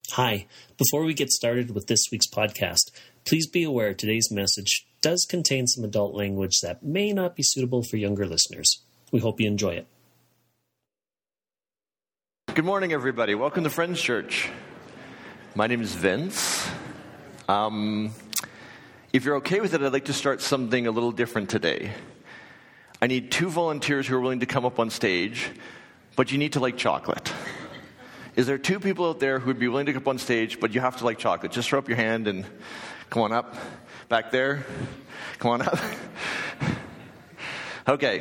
Hi, before we get started with this week's podcast, please be aware today's message does contain some adult language that may not be suitable for younger listeners. We hope you enjoy it. Good morning, everybody. Welcome to Friends Church. My name is Vince. If you're okay with it, I'd like to start something a little different today. I need 2 volunteers who are willing to come up on stage, but you need to like chocolate. Is there 2 people out there who would be willing to come up on stage, but you have to like chocolate? Just throw up your hand and come on up. Back there. Come on up. Okay.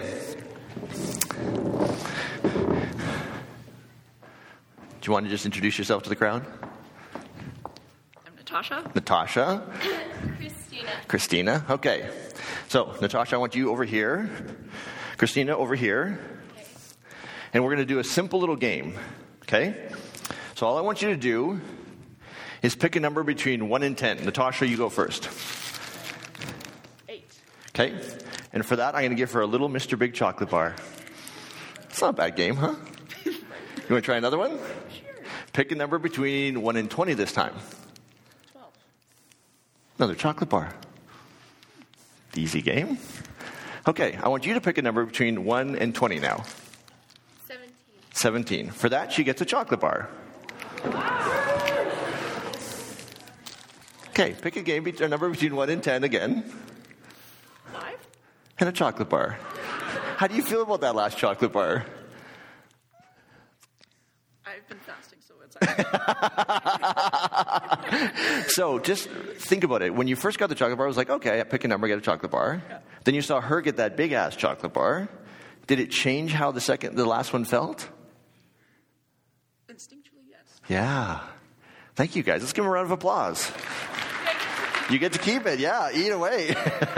Do you want to just introduce yourself to the crowd? I'm Natasha. Natasha. Christina. Christina. Okay. So, Natasha, I want you over here. Christina over here. Okay. And we're going to do a simple little game. Okay? So all I want you to do is pick a number between 1 and 10. Natasha, you go first. 8. Okay? And for that, I'm going to give her a little Mr. Big chocolate bar. It's not a bad game, huh? You want to try another one? Sure. Pick a number between 1 and 20 this time. 12. Another chocolate bar. Easy game. Okay, I want you to pick a number between 1 and 20 now. 17. 17. For that, she gets a chocolate bar. Okay, pick a number between 1 and 10 again. 5. And a chocolate bar. How do you feel about that last chocolate bar? I've been fasting, so it's So just think about it. When you first got the chocolate bar, I was like, okay, I pick a number, get a chocolate bar. Yeah. Then you saw her get that big-ass chocolate bar. Did it change how the last one felt? instinctually, yes. Yeah. Thank you, guys. Let's give them a round of applause. You get to keep it. Yeah, eat away.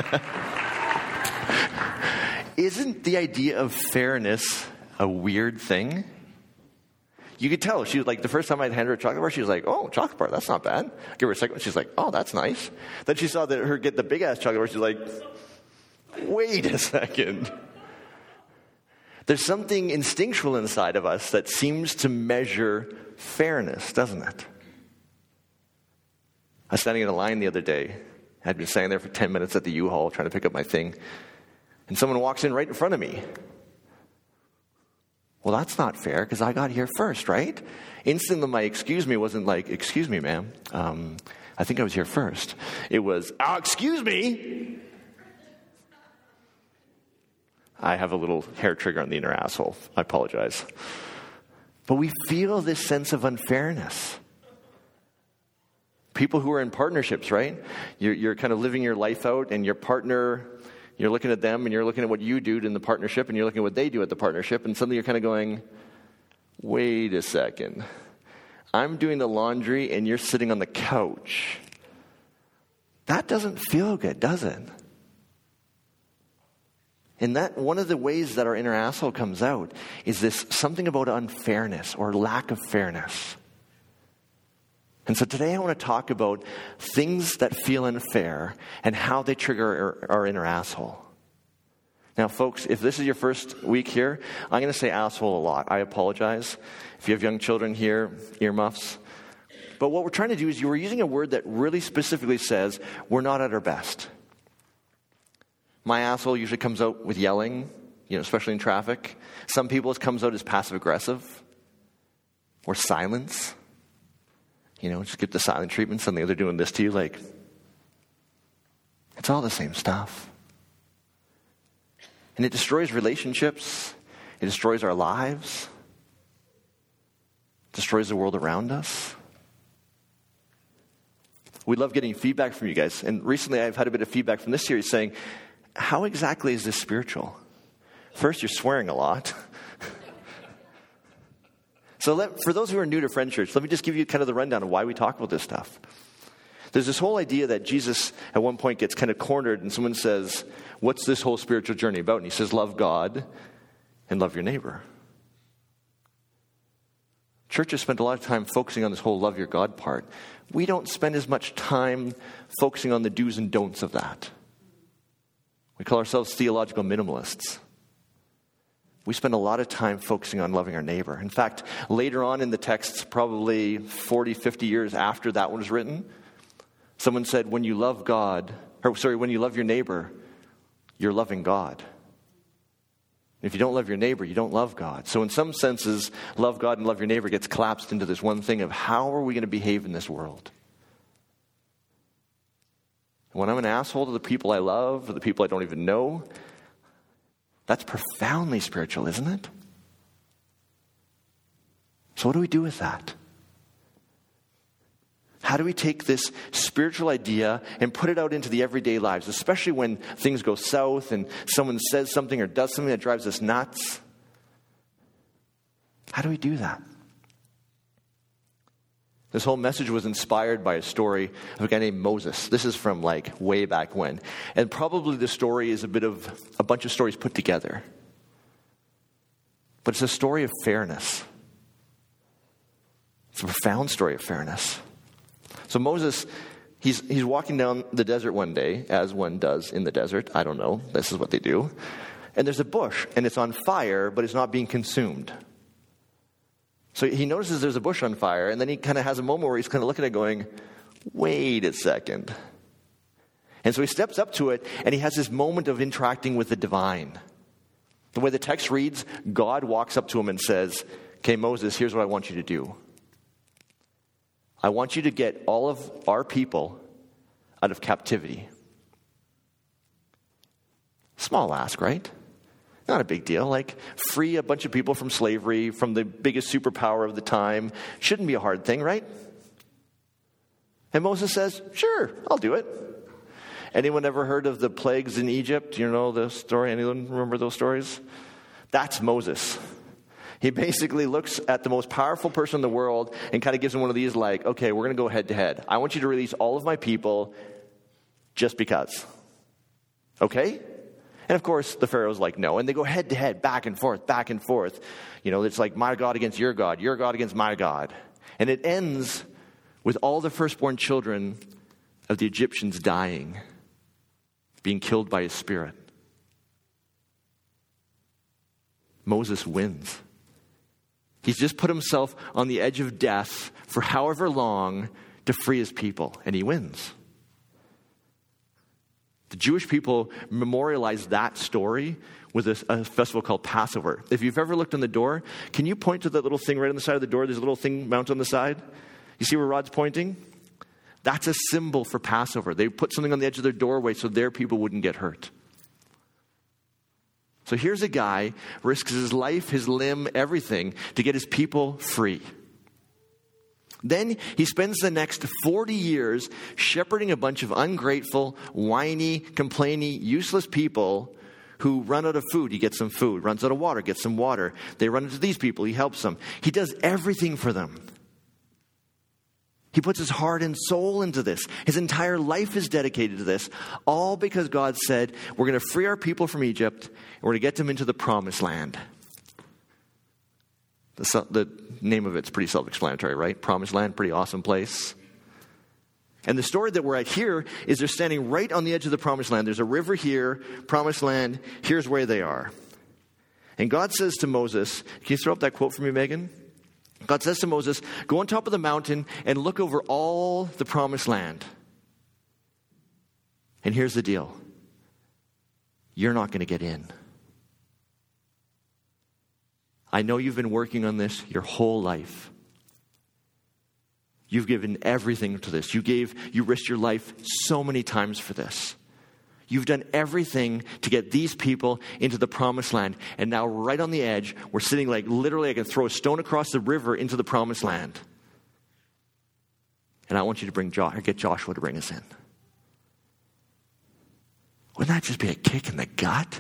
Isn't the idea of fairness a weird thing? You could tell. She was like, the first time I'd hand her a chocolate bar, she was like, oh, chocolate bar, that's not bad. Give her a second one. She's like, oh, that's nice. Then she saw that her get the big-ass chocolate bar. She's like, wait a second. There's something instinctual inside of us that seems to measure fairness, doesn't it? I was standing in a line the other day. I'd been standing there for 10 minutes at the U-Haul trying to pick up my thing. And someone walks in right in front of me. Well, that's not fair because I got here first, right? Instantly, my excuse me wasn't like, excuse me, ma'am. I think I was here first. It was, excuse me. I have a little hair trigger on the inner asshole. I apologize. But we feel this sense of unfairness. People who are in partnerships, right? You're kind of living your life out, and your partner, you're looking at them, and you're looking at what you do in the partnership, and you're looking at what they do at the partnership, and suddenly you're kind of going, wait a second. I'm doing the laundry, and you're sitting on the couch. That doesn't feel good, does it? And that one of the ways that our inner asshole comes out is this something about unfairness or lack of fairness. And so today I want to talk about things that feel unfair and how they trigger our inner asshole. Now, folks, if this is your first week here, I'm going to say asshole a lot. I apologize. If you have young children here, earmuffs. But what we're trying to do is we're using a word that really specifically says we're not at our best. My asshole usually comes out with yelling, especially in traffic. Some people's comes out as passive-aggressive or silence. Just get the silent treatment. Suddenly they're doing this to you like, it's all the same stuff. And it destroys relationships. It destroys our lives. It destroys the world around us. We love getting feedback from you guys. And recently I've had a bit of feedback from this series saying, how exactly is this spiritual? First, you're swearing a lot. So for those who are new to Friends Church, let me just give you kind of the rundown of why we talk about this stuff. There's this whole idea that Jesus at one point gets kind of cornered and someone says, what's this whole spiritual journey about? And he says, love God and love your neighbor. Churches spend a lot of time focusing on this whole love your God part. We don't spend as much time focusing on the do's and don'ts of that. We call ourselves theological minimalists. we spend a lot of time focusing on loving our neighbor. In fact, later on in the text, probably 40, 50 years after that one was written, someone said, when you love your neighbor, you're loving God. If you don't love your neighbor, you don't love God. So in some senses, love God and love your neighbor gets collapsed into this one thing of how are we going to behave in this world? When I'm an asshole to the people I love or the people I don't even know, that's profoundly spiritual, isn't it? So what do we do with that? How do we take this spiritual idea and put it out into the everyday lives, especially when things go south and someone says something or does something that drives us nuts? How do we do that? This whole message was inspired by a story of a guy named Moses. This is from way back when. And probably the story is a bunch of stories put together. But it's a story of fairness. It's a profound story of fairness. So Moses, he's walking down the desert one day, as one does in the desert. I don't know. This is what they do. And there's a bush, and it's on fire, but it's not being consumed. So he notices there's a bush on fire, and then he kind of has a moment where he's kind of looking at it going, wait a second. And so he steps up to it, and he has this moment of interacting with the divine. The way the text reads, God walks up to him and says, okay, Moses, here's what I want you to do. I want you to get all of our people out of captivity. Small ask, right? Not a big deal. Free a bunch of people from slavery, from the biggest superpower of the time. Shouldn't be a hard thing, right? And Moses says, sure, I'll do it. Anyone ever heard of the plagues in Egypt? You know the story? Anyone remember those stories? That's Moses. He basically looks at the most powerful person in the world and kind of gives him one of these okay, we're going to go head to head. I want you to release all of my people just because. Okay? And of course, the Pharaoh's no. And they go head to head, back and forth, back and forth. It's my God against your God against my God. And it ends with all the firstborn children of the Egyptians dying, being killed by his spirit. Moses wins. He's just put himself on the edge of death for however long to free his people, and he wins. The Jewish people memorialize that story with a festival called Passover. If you've ever looked on the door, can you point to that little thing right on the side of the door? There's a little thing mounted on the side. You see where Rod's pointing? That's a symbol for Passover. They put something on the edge of their doorway so their people wouldn't get hurt. So here's a guy risks his life, his limb, everything to get his people free. Then he spends the next 40 years shepherding a bunch of ungrateful, whiny, complaining, useless people who run out of food. He gets some food. Runs out of water, gets some water. They run into these people. He helps them. He does everything for them. He puts his heart and soul into this. His entire life is dedicated to this, all because God said, we're going to free our people from Egypt, and we're going to get them into the promised land. The name of it's pretty self-explanatory, right? Promised land, pretty awesome place. And the story that we're at here is they're standing right on the edge of the promised land. There's a river here, promised land, here's where they are. And God says to Moses, can you throw up that quote for me, Megan? God says to Moses, go on top of the mountain and look over all the promised land. And here's the deal. You're not going to get in. I know you've been working on this your whole life. You've given everything to this. You risked your life so many times for this. You've done everything to get these people into the promised land. And now right on the edge, we're sitting literally I can throw a stone across the river into the promised land. And I want you to get Joshua to bring us in. Wouldn't that just be a kick in the gut?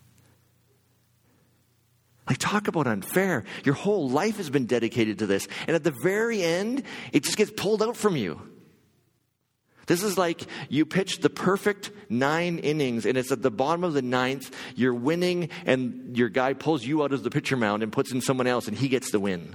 Talk about unfair. Your whole life has been dedicated to this. And at the very end, it just gets pulled out from you. This is like you pitched the perfect 9 innings, and it's at the bottom of the 9th, you're winning, and your guy pulls you out of the pitcher mound and puts in someone else, and he gets the win.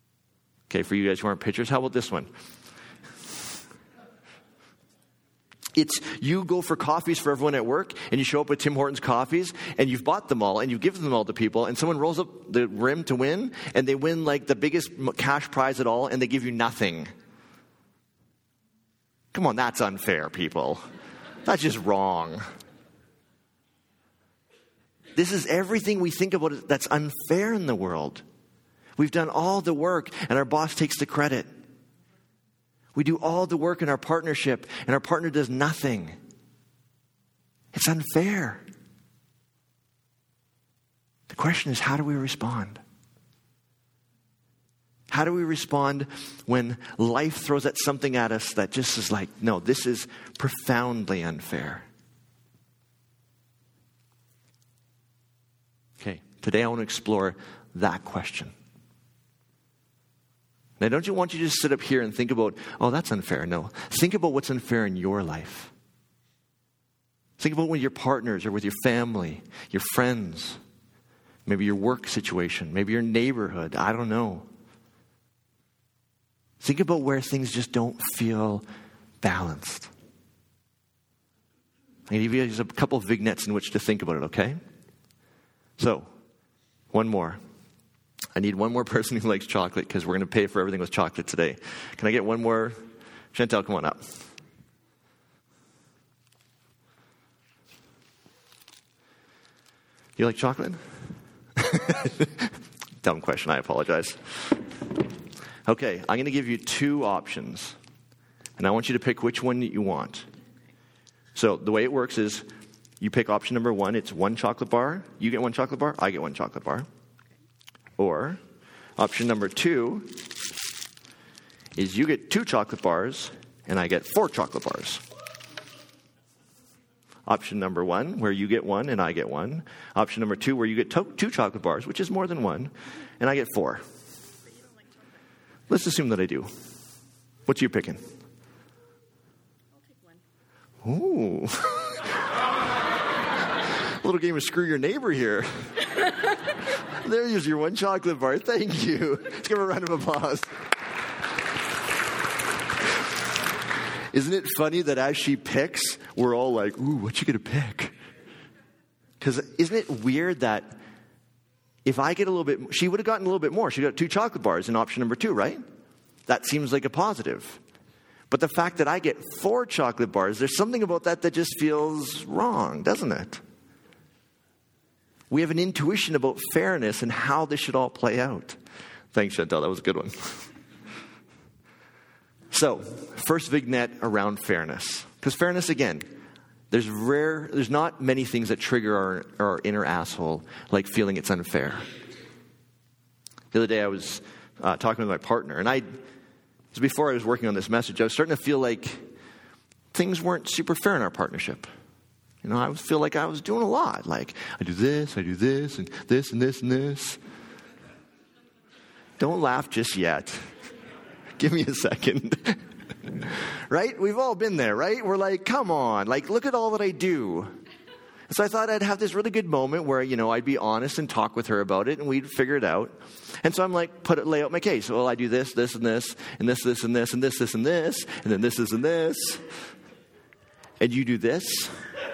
Okay, for you guys who aren't pitchers, how about this one? It's you go for coffees for everyone at work, and you show up with Tim Hortons coffees, and you've bought them all, and you've given them all to people, and someone rolls up the rim to win, and they win like the biggest cash prize at all, and they give you nothing. Come on, that's unfair, people. That's just wrong. This is everything we think about that's unfair in the world. We've done all the work, and our boss takes the credit. We do all the work in our partnership, and our partner does nothing. It's unfair. The question is, how do we respond? How do we respond when life throws at something at us that just is like, no, this is profoundly unfair? Okay, today I want to explore that question. Now, don't you want you to just sit up here and think about, oh, that's unfair. No. Think about what's unfair in your life. Think about with your partners or with your family, your friends, maybe your work situation, maybe your neighborhood. I don't know. Think about where things just don't feel balanced. I'm going to give you just a couple of vignettes in which to think about it, okay? So, one more. I need one more person who likes chocolate because we're going to pay for everything with chocolate today. Can I get one more? Chantel, come on up. You like chocolate? Dumb question, I apologize. Okay, I'm going to give you two options. And I want you to pick which one you want. So the way it works is you pick option number one. It's one chocolate bar. You get one chocolate bar. I get one chocolate bar. Or option number two is you get 2 chocolate bars and I get 4 chocolate bars. Option number one, where you get 1 and I get 1. Option number 2, where you get 2 chocolate bars, which is more than 1, and I get 4. Let's assume that I do. What's you picking? I'll take 1. Ooh. A little game of screw your neighbor here. There's your 1 chocolate bar. Thank you. Let's give her a round of applause. Isn't it funny that as she picks, we're all like, ooh, what you gonna pick? Because isn't it weird that if I get a little bit, she would have gotten a little bit more. She got 2 chocolate bars in option number 2, right? That seems like a positive. But the fact that I get 4 chocolate bars, there's something about that that just feels wrong, doesn't it? We have an intuition about fairness and how this should all play out. Thanks, Chantal. That was a good one. So, first vignette around fairness. Because fairness, again, there's not many things that trigger our inner asshole like feeling it's unfair. The other day I was talking with my partner, and before I was working on this message, I was starting to feel like things weren't super fair in our partnership. You know, I feel like I was doing a lot. Like, I do this, and this, and this, and this. Don't laugh just yet. Give me a second. Right? We've all been there, right? We're like, come on. Like, look at all that I do. So I thought I'd have this really good moment where, you know, I'd be honest and talk with her about it, and we'd figure it out. And so I'm like, lay out my case. Well, I do this, this, and this, and this, this, and this, and this, this, and this, and then this, and this. And you do this.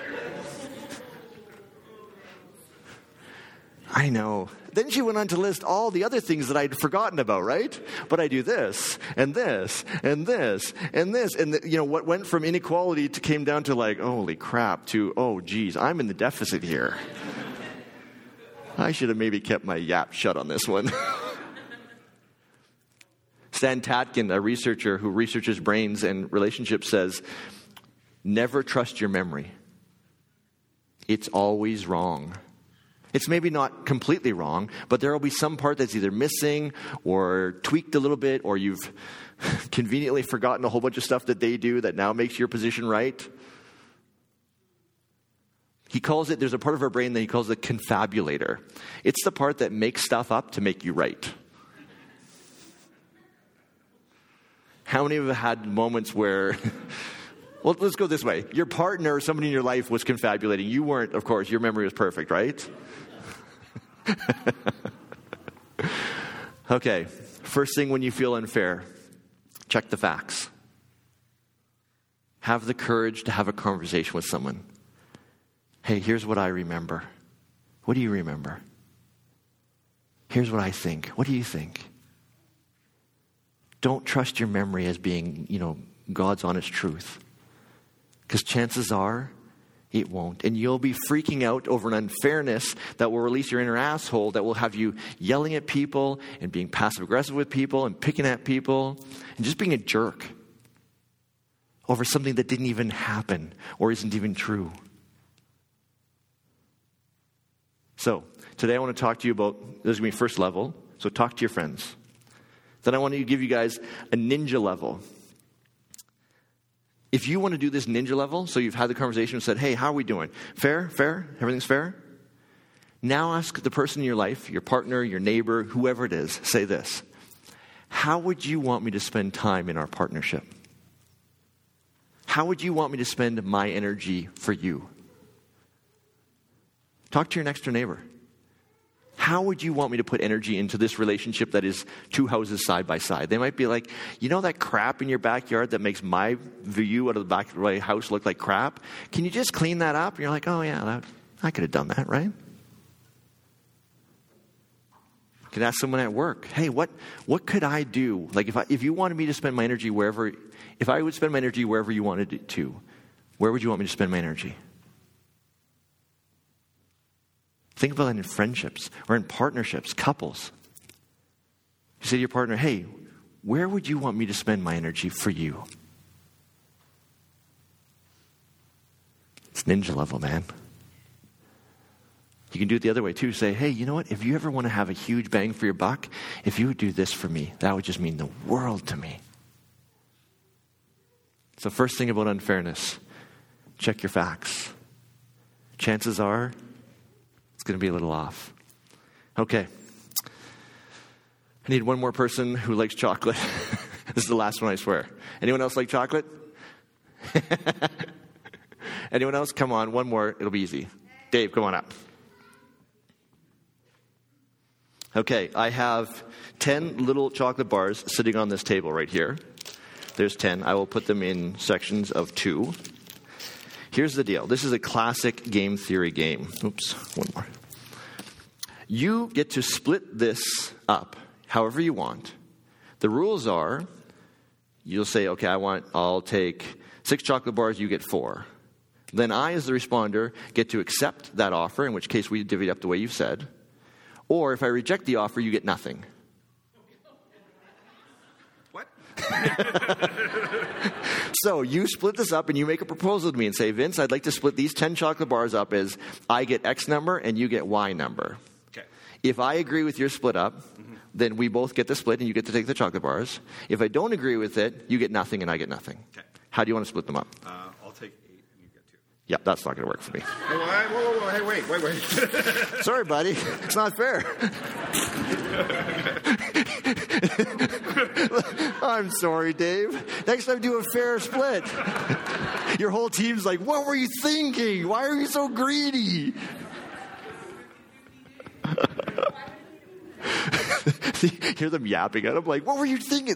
I know. Then she went on to list all the other things that I'd forgotten about, right? But I do this, and this, and this, and this. And, what went from inequality came down to like, holy crap, to, oh, geez, I'm in the deficit here. I should have maybe kept my yap shut on this one. Stan Tatkin, a researcher who researches brains and relationships, says, never trust your memory. It's always wrong. It's maybe not completely wrong, but there will be some part that's either missing or tweaked a little bit, or you've conveniently forgotten a whole bunch of stuff that they do that now makes your position right. He calls it, there's a part of our brain that he calls the confabulator. It's the part that makes stuff up to make you right. How many of you have had moments where... Well, let's go this way. Your partner or somebody in your life was confabulating. You weren't, of course. Your memory was perfect, right? Okay. First thing when you feel unfair, check the facts. have the courage to have a conversation with someone. Hey, here's what I remember. What do you remember? Here's what I think. What do you think? Don't trust your memory as being, God's honest truth. Because chances are, it won't. And you'll be freaking out over an unfairness that will release your inner asshole, that will have you yelling at people and being passive-aggressive with people and picking at people and just being a jerk over something that didn't even happen or isn't even true. So, today I want to talk to you about, this is going to be first level, so talk to your friends. Then I want to give you guys a ninja level. If you want to do this ninja level, so you've had the conversation and said, hey, how are we doing? Fair? Fair? Everything's fair? Now ask the person in your life, your partner, your neighbor, whoever it is, say this. How would you want me to spend time in our partnership? How would you want me to spend my energy for you? Talk to your next door neighbor. How would you want me to put energy into this relationship that is two houses side by side? They might be like, that crap in your backyard that makes my view out of the back of my house look like crap? Can you just clean that up? And you're like, oh yeah, I could have done that, right? You could ask someone at work, hey, what could I do? Like if you wanted me to spend my energy if I would spend my energy wherever you wanted it to, where would you want me to spend my energy? Think about it in friendships or in partnerships, couples. You say to your partner, hey, where would you want me to spend my energy for you? It's ninja level, man. You can do it the other way too. Say, hey, you know what? If you ever want to have a huge bang for your buck, if you would do this for me, that would just mean the world to me. So first thing about unfairness, check your facts. Chances are, it's going to be a little off. Okay. I need one more person who likes chocolate. This is the last one, I swear. Anyone else like chocolate? Anyone else? Come on, one more. It'll be easy. Dave, come on up. Okay, I have 10 little chocolate bars sitting on this table right here. There's 10. I will put them in sections of 2. Here's the deal. This is a classic game theory game. Oops, one more. You get to split this up however you want. The rules are, you'll say, okay, I'll take 6 chocolate bars, you get 4. Then I, as the responder, get to accept that offer, in which case we divvy it up the way you've said. Or if I reject the offer, you get nothing. What? So you split this up and you make a proposal to me and say, Vince, I'd like to split these 10 chocolate bars up as I get X number and you get Y number. Okay. If I agree with your split up, then we both get the split and you get to take the chocolate bars. If I don't agree with it, you get nothing and I get nothing. Okay. How do you want to split them up? I'll take 8 and you get 2. Yeah, that's not going to work for me. Whoa, hey, wait. Sorry, buddy. It's not fair. I'm sorry, Dave. Next time, do a fair split. Your whole team's like, what were you thinking? Why are you so greedy? Hear them yapping at him like, what were you thinking?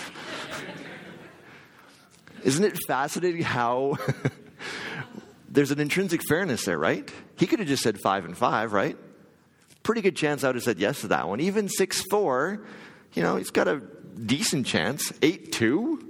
Isn't it fascinating how there's an intrinsic fairness there, right? He could have just said 5 and 5, right? Pretty good chance I would have said yes to that one. Even 6-4, he's got a decent chance. 8-2?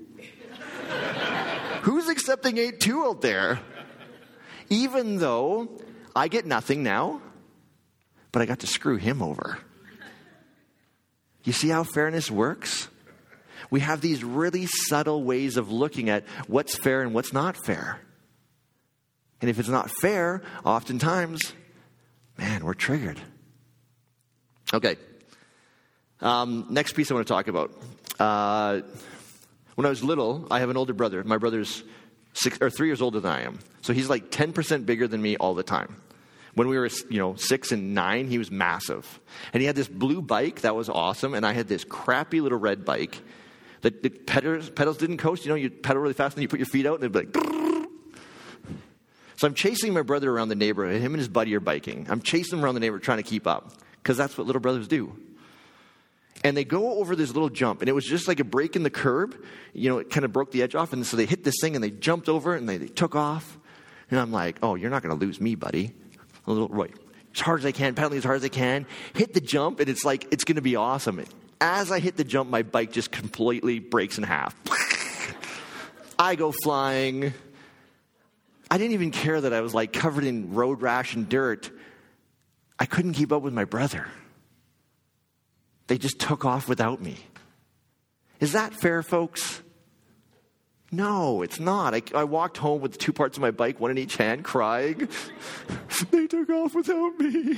Who's accepting 8-2 out there? Even though I get nothing now, but I got to screw him over. You see how fairness works? We have these really subtle ways of looking at what's fair and what's not fair. And if it's not fair, oftentimes, man, we're triggered. Okay. Next piece I want to talk about. When I was little, I have an older brother. My brother's 3 years older than I am. So he's like 10% bigger than me all the time. When we were, 6 and 9, he was massive. And he had this blue bike that was awesome, and I had this crappy little red bike that the pedals didn't coast. You pedal really fast, and you put your feet out, and they'd be like... Grrr. So I'm chasing my brother around the neighborhood. Him and his buddy are biking. I'm chasing him around the neighborhood trying to keep up, because that's what little brothers do. And they go over this little jump, and it was just like a break in the curb. It kind of broke the edge off, and so they hit this thing, and they jumped over it, and they took off. And I'm like, oh, you're not going to lose me, buddy. A little, right, as hard as I can, pedaling as hard as I can. Hit the jump, and it's like, it's going to be awesome. As I hit the jump, my bike just completely breaks in half. I go flying. I didn't even care that I was like covered in road rash and dirt. I couldn't keep up with my brother. They just took off without me. Is that fair, folks? No, it's not. I walked home with 2 parts of my bike, one in each hand, crying. They took off without me.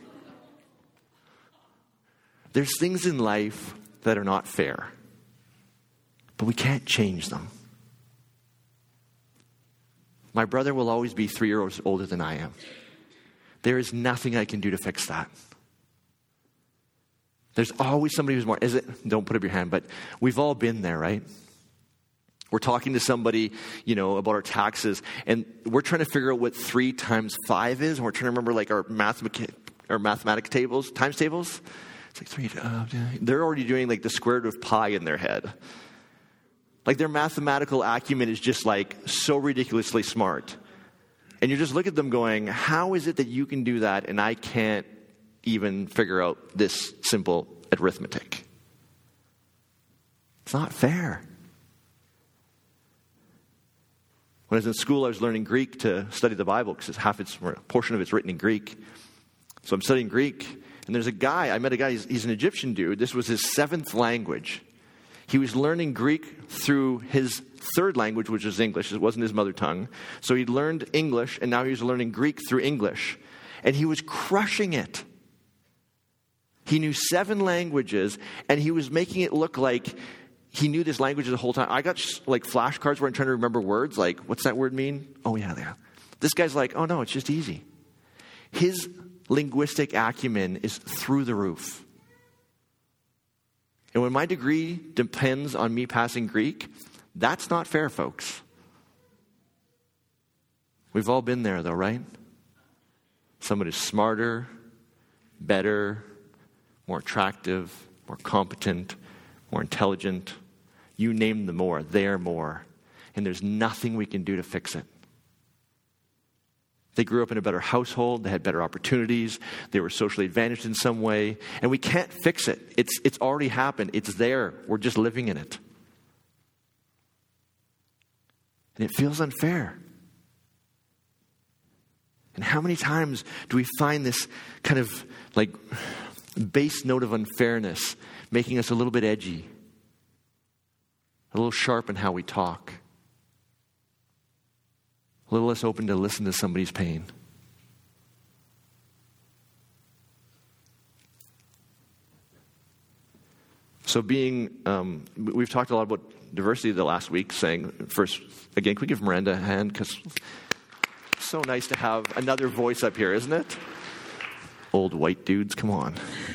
There's things in life that are not fair, but we can't change them. My brother will always be 3 years older than I am. There is nothing I can do to fix that. There's always somebody who's more. Don't put up your hand, but we've all been there, right? We're talking to somebody, about our taxes, and we're trying to figure out what 3 times 5 is, and we're trying to remember like our mathematic tables, times tables. It's like 3. They're already doing like the square root of pi in their head. Like their mathematical acumen is just like so ridiculously smart. And you just look at them going, how is it that you can do that and I can't even figure out this simple arithmetic? It's not fair. When I was in school, I was learning Greek to study the Bible because a portion of it's written in Greek. So I'm studying Greek, and there's a guy, I met a guy, he's an Egyptian dude. This was his 7th language. He was learning Greek through his 3rd language, which is English. It wasn't his mother tongue. So he learned English, and now he was learning Greek through English. And he was crushing it. He knew 7 languages, and he was making it look like he knew this language the whole time. I got like flashcards where I'm trying to remember words, like, what's that word mean? Oh, yeah, there. This guy's like, oh, no, it's just easy. His linguistic acumen is through the roof. And when my degree depends on me passing Greek, that's not fair, folks. We've all been there, though, right? Someone is smarter, better, more attractive, more competent, more intelligent. You name them more. They're more. And there's nothing we can do to fix it. They grew up in a better household. They had better opportunities. They were socially advantaged in some way. And we can't fix it. It's already happened. It's there. We're just living in it. And it feels unfair. And how many times do we find this kind of like base note of unfairness making us a little bit edgy, a little sharp in how we talk, a little less open to listen to somebody's pain? So we've talked a lot about diversity the last week, saying, first, again, can we give Miranda a hand? Because it's so nice to have another voice up here, isn't it? Old white dudes, come on.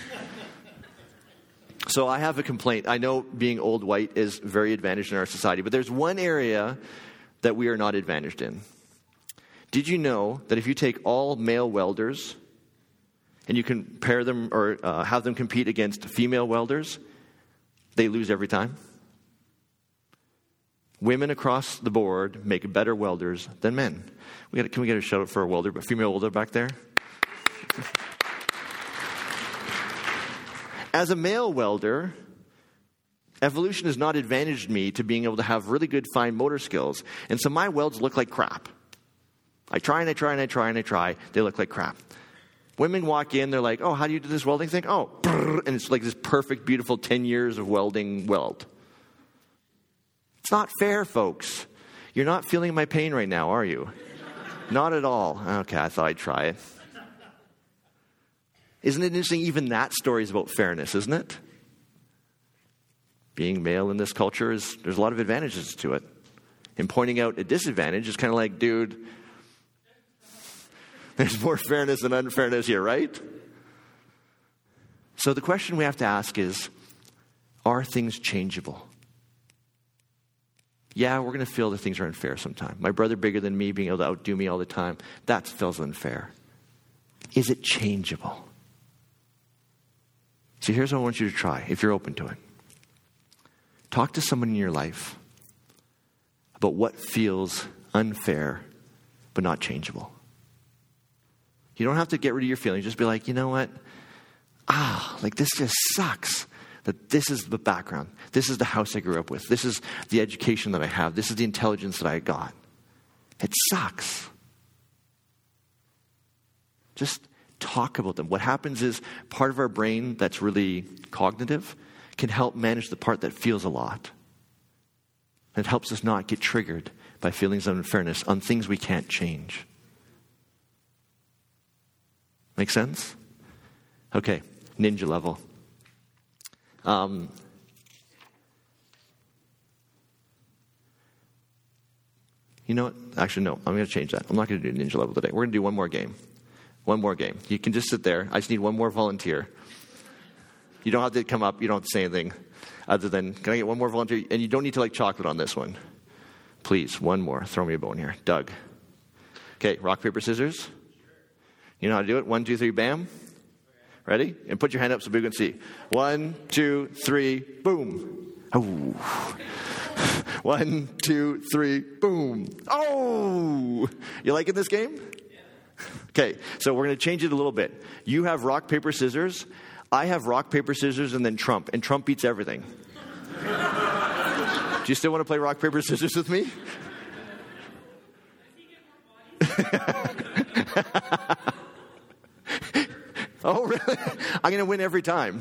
So I have a complaint. I know being old white is very advantaged in our society, but there's one area that we are not advantaged in. Did you know that if you take all male welders and you compare them or have them compete against female welders, they lose every time? Women across the board make better welders than men. Can we get a shout out for a welder, female welder back there? As a male welder, evolution has not advantaged me to being able to have really good fine motor skills. And so my welds look like crap. I try and I try and I try and I try. They look like crap. Women walk in, they're like, oh, how do you do this welding thing? Oh, and it's like this perfect, beautiful 10 years of welding weld. It's not fair, folks. You're not feeling my pain right now, are you? Not at all. Okay, I thought I'd try it. Isn't it interesting? Even that story is about fairness, isn't it? Being male in this culture, there's a lot of advantages to it. And pointing out a disadvantage is kind of like, dude, there's more fairness than unfairness here, right? So the question we have to ask is, are things changeable? Yeah, we're going to feel that things are unfair sometime. My brother bigger than me being able to outdo me all the time, that feels unfair. Is it changeable? So here's what I want you to try, if you're open to it. Talk to someone in your life about what feels unfair but not changeable. You don't have to get rid of your feelings. Just be like, you know what? This just sucks. That this is the background. This is the house I grew up with. This is the education that I have. This is the intelligence that I got. It sucks. Just talk about them. What happens is part of our brain that's really cognitive can help manage the part that feels a lot. It helps us not get triggered by feelings of unfairness on things we can't change. Make sense? Okay, ninja level. You know what? Actually, no. I'm going to change that. I'm not going to do ninja level today. We're going to do one more game. One more game. You can just sit there. I just need one more volunteer. You don't have to come up. You don't have to say anything other than, can I get one more volunteer? And you don't need to like chocolate on this one. Please, one more. Throw me a bone here. Doug. Okay, rock, paper, scissors. You know how to do it? 1, 2, 3, bam. Ready? And put your hand up so we can see. 1, 2, 3, boom. Oh. 1, 2, 3, boom. Oh! You liking this game? Okay, so we're going to change it a little bit. You have rock, paper, scissors. I have rock, paper, scissors, and then Trump. And Trump beats everything. Do you still want to play rock, paper, scissors with me? Oh, really? I'm going to win every time.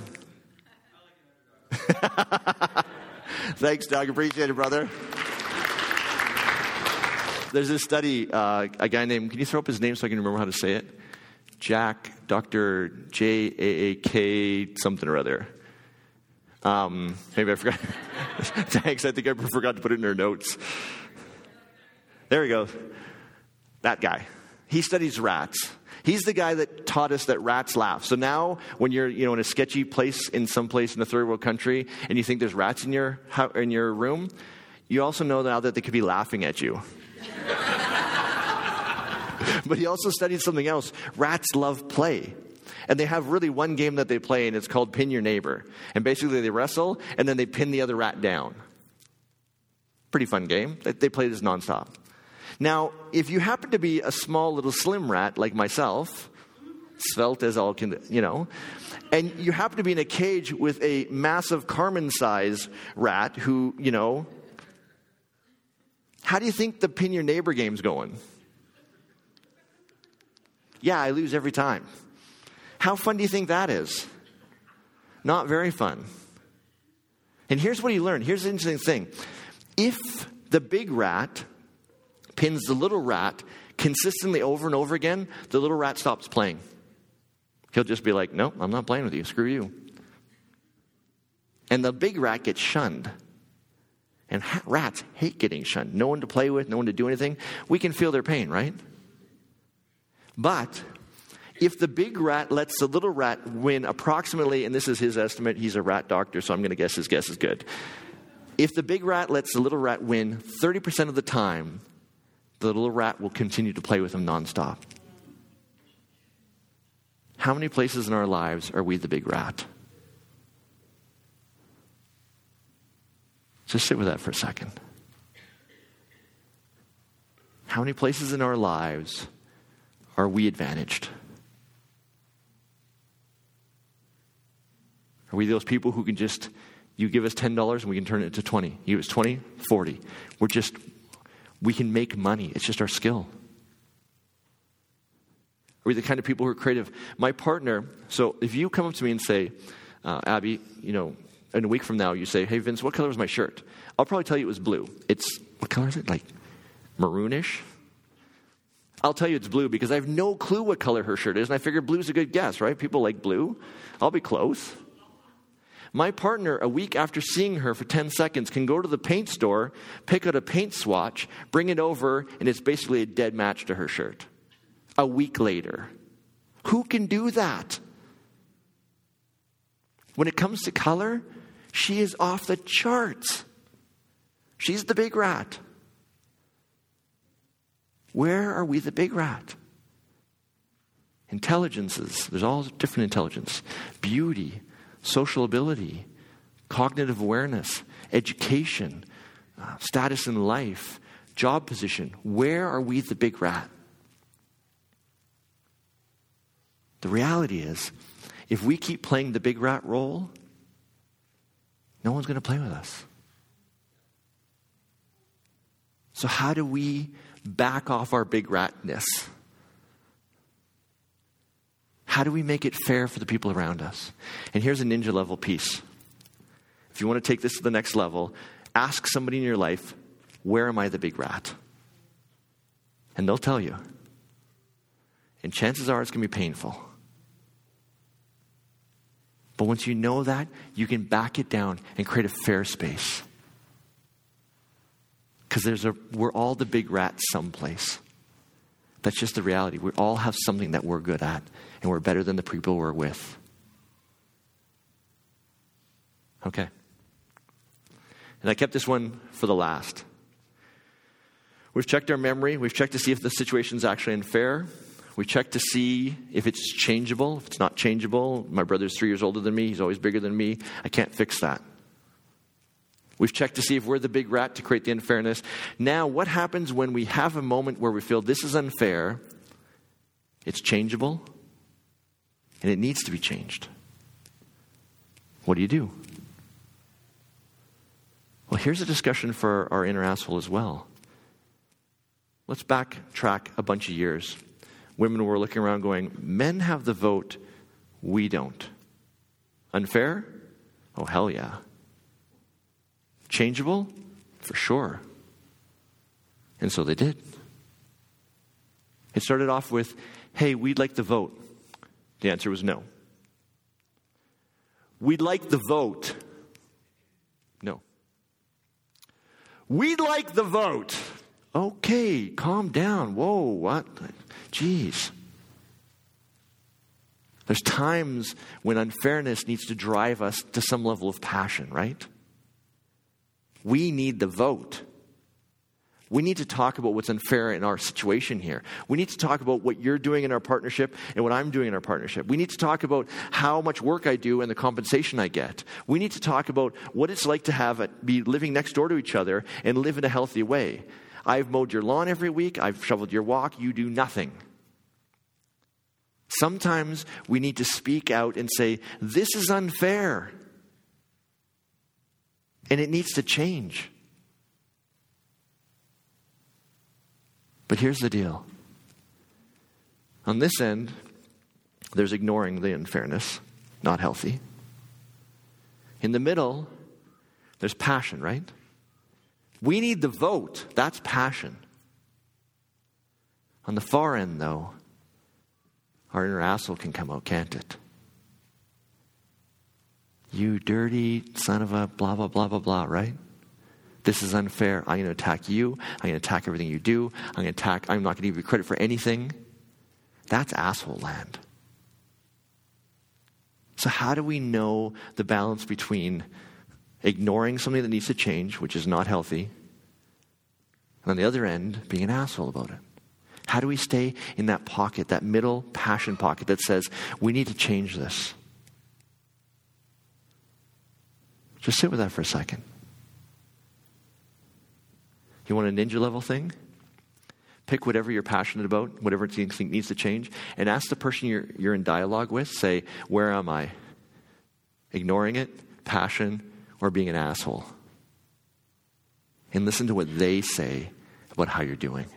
Thanks, Doug. Appreciate it, brother. There's this study, a guy named, can you throw up his name so I can remember how to say it? Dr. Jaak, something or other. Maybe I forgot. Thanks, I think I forgot to put it in our notes. There we go. That guy. He studies rats. He's the guy that taught us that rats laugh. So now when you're, in a sketchy place in some place in a third world country and you think there's rats in your room, you also know now that they could be laughing at you. But he also studied something else. Rats love play. And they have really one game that they play, and it's called Pin Your Neighbor. And basically they wrestle, and then they pin the other rat down. Pretty fun game. They play this nonstop. Now, if you happen to be a small little slim rat like myself, svelte as all can, and you happen to be in a cage with a massive Carmen-size rat who, how do you think the Pin Your Neighbor game's going? Yeah, I lose every time. How fun do you think that is? Not very fun. And here's what he learned. Here's the interesting thing. If the big rat pins the little rat consistently over and over again, the little rat stops playing. He'll just be like, no, I'm not playing with you. Screw you. And the big rat gets shunned. And rats hate getting shunned. No one to play with, no one to do anything. We can feel their pain, right? But if the big rat lets the little rat win approximately, and this is his estimate, he's a rat doctor, so I'm going to guess his guess is good. If the big rat lets the little rat win 30% of the time, the little rat will continue to play with him nonstop. How many places in our lives are we the big rat? Just sit with that for a second. How many places in our lives are we advantaged? Are we those people who can just, you give us $10 and we can turn it into 20. You give us 20, 40. We can make money. It's just our skill. Are we the kind of people who are creative? My partner, so if you come up to me and say, Abby, in a week from now, you say, hey, Vince, what color is my shirt? I'll probably tell you it was blue. What color is it? Like maroonish? I'll tell you it's blue because I have no clue what color her shirt is, and I figured blue's a good guess, right? People like blue. I'll be close. My partner, a week after seeing her for 10 seconds, can go to the paint store, pick out a paint swatch, bring it over, and it's basically a dead match to her shirt. A week later. Who can do that? When it comes to color, she is off the charts. She's the big rat. Where are we the big rat? Intelligences. There's all different intelligence. Beauty. social ability, cognitive awareness, education, status in life, job position. Where are we the big rat? The reality is, if we keep playing the big rat role, no one's going to play with us. So how do we back off our big ratness? How do we make it fair for the people around us? And here's a ninja level piece. If you want to take this to the next level, ask somebody in your life, where am I the big rat? And they'll tell you. And chances are it's going to be painful. But once you know that, you can back it down and create a fair space. Because we're all the big rats someplace. That's just the reality. We all have something that we're good at, and we're better than the people we're with. Okay. And I kept this one for the last. We've checked our memory. We've checked to see if the situation's actually unfair. We checked to see if it's changeable. If it's not changeable, my brother's 3 years older than me. He's always bigger than me. I can't fix that. We've checked to see if we're the big rat to create the unfairness. Now, what happens when we have a moment where we feel this is unfair, it's changeable, and it needs to be changed? What do you do? Well, here's a discussion for our inner asshole as well. Let's backtrack a bunch of years. Women were looking around going, men have the vote, we don't. Unfair? Oh, hell yeah. Changeable? For sure. And so they did. It started off with, hey, we'd like the vote. The answer was no. We'd like the vote. No. We'd like the vote. Okay, calm down. Whoa, what? Jeez. There's times when unfairness needs to drive us to some level of passion, right? We need the vote. We need to talk about what's unfair in our situation here. We need to talk about what you're doing in our partnership and what I'm doing in our partnership. We need to talk about how much work I do and the compensation I get. We need to talk about what it's like to be living next door to each other and live in a healthy way. I've mowed your lawn every week. I've shoveled your walk. You do nothing. Sometimes we need to speak out and say, this is unfair. And it needs to change. But here's the deal. On this end, there's ignoring the unfairness, not healthy. In the middle, there's passion, right? We need the vote. That's passion. On the far end, though, our inner asshole can come out, can't it? You dirty son of a blah, blah, blah, blah, blah, right? This is unfair. I'm going to attack you. I'm going to attack everything you do. I'm not going to give you credit for anything. That's asshole land. So how do we know the balance between ignoring something that needs to change, which is not healthy, and on the other end, being an asshole about it? How do we stay in that pocket, that middle passion pocket that says, we need to change this? Just sit with that for a second. You want a ninja level thing? Pick whatever you're passionate about, whatever you think needs to change, and ask the person you're in dialogue with, say, where am I? Ignoring it, passion, or being an asshole? And listen to what they say about how you're doing.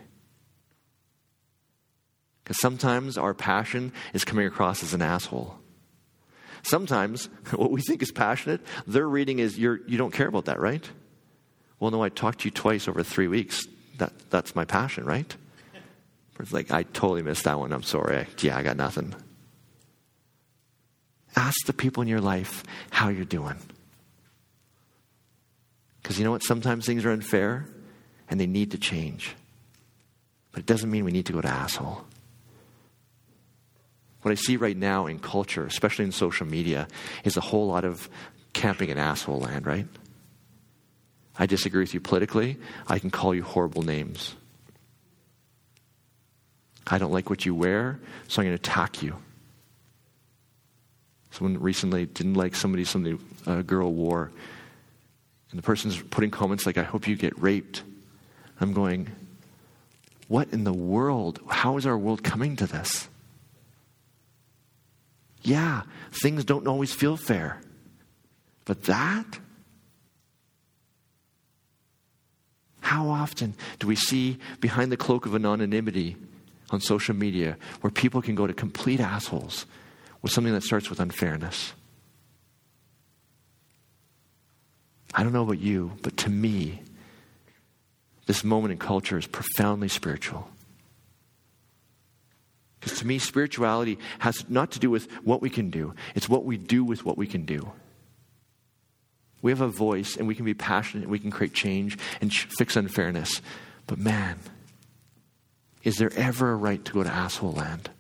Because sometimes our passion is coming across as an asshole. Sometimes what we think is passionate, their reading is you don't care about that, right? Well, no, I talked to you twice over 3 weeks. That's my passion, right? It's like, I totally missed that one. I'm sorry. I got nothing. Ask the people in your life how you're doing. Because you know what? Sometimes things are unfair and they need to change. But it doesn't mean we need to go to asshole. What I see right now in culture, especially in social media, is a whole lot of camping in asshole land, right? I disagree with you politically. I can call you horrible names. I don't like what you wear, so I'm going to attack you. Someone recently didn't like something a girl wore. And the person's putting comments like, I hope you get raped. I'm going, what in the world? How is our world coming to this? Yeah, things don't always feel fair. But that? How often do we see behind the cloak of anonymity on social media where people can go to complete assholes with something that starts with unfairness? I don't know about you, but to me, this moment in culture is profoundly spiritual. Because to me, spirituality has not to do with what we can do. It's what we do with what we can do. We have a voice and we can be passionate and we can create change and fix unfairness. But man, is there ever a right to go to asshole land?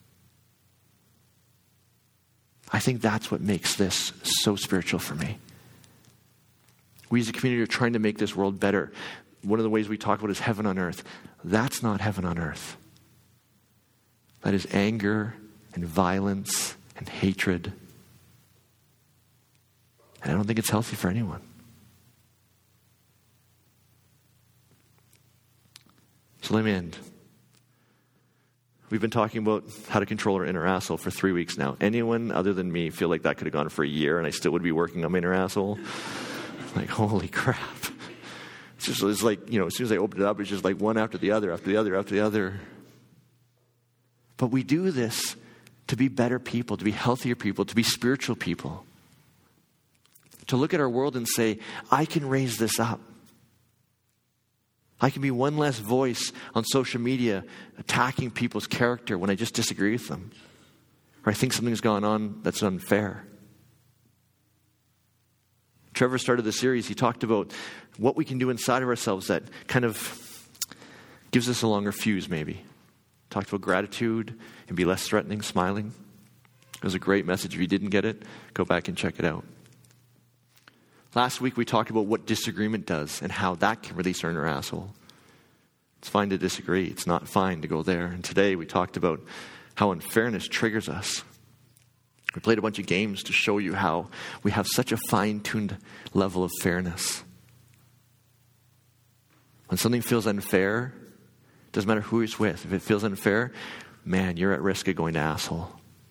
I think that's what makes this so spiritual for me. We as a community are trying to make this world better. One of the ways we talk about is heaven on earth. That's not heaven on earth. That is anger and violence and hatred. And I don't think it's healthy for anyone. So let me end. We've been talking about how to control our inner asshole for 3 weeks now. Anyone other than me feel like that could have gone for a year and I still would be working on my inner asshole? Like, holy crap. It's like, as soon as I open it up, it's just like one after the other, after the other, after the other. But we do this to be better people, to be healthier people, to be spiritual people. To look at our world and say, I can raise this up. I can be one less voice on social media attacking people's character when I just disagree with them. Or I think something's gone on that's unfair. Trevor started the series. He talked about what we can do inside of ourselves that kind of gives us a longer fuse, maybe. Talked about gratitude and be less threatening, smiling. It was a great message. If you didn't get it, go back and check it out. Last week we talked about what disagreement does and how that can release our inner asshole. It's fine to disagree. It's not fine to go there. And today we talked about how unfairness triggers us. We played a bunch of games to show you how we have such a fine-tuned level of fairness. When something feels unfair, it doesn't matter who it's with. If it feels unfair, man, you're at risk of going to asshole.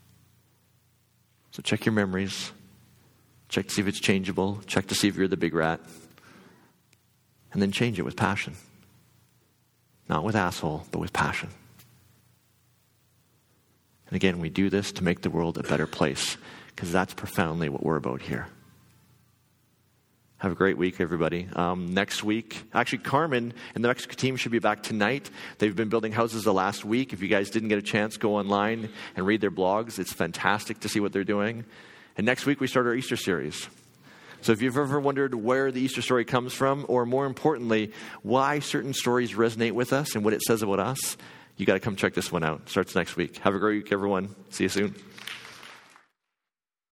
So check your memories. Check to see if it's changeable. Check to see if you're the big rat. And then change it with passion. Not with asshole, but with passion. And again, we do this to make the world a better place, because that's profoundly what we're about here. Have a great week, everybody. Next week, actually, Carmen and the Mexico team should be back tonight. They've been building houses the last week. If you guys didn't get a chance, go online and read their blogs. It's fantastic to see what they're doing. And next week, we start our Easter series. So if you've ever wondered where the Easter story comes from, or more importantly, why certain stories resonate with us and what it says about us, you got to come check this one out. Starts next week. Have a great week, everyone. See you soon.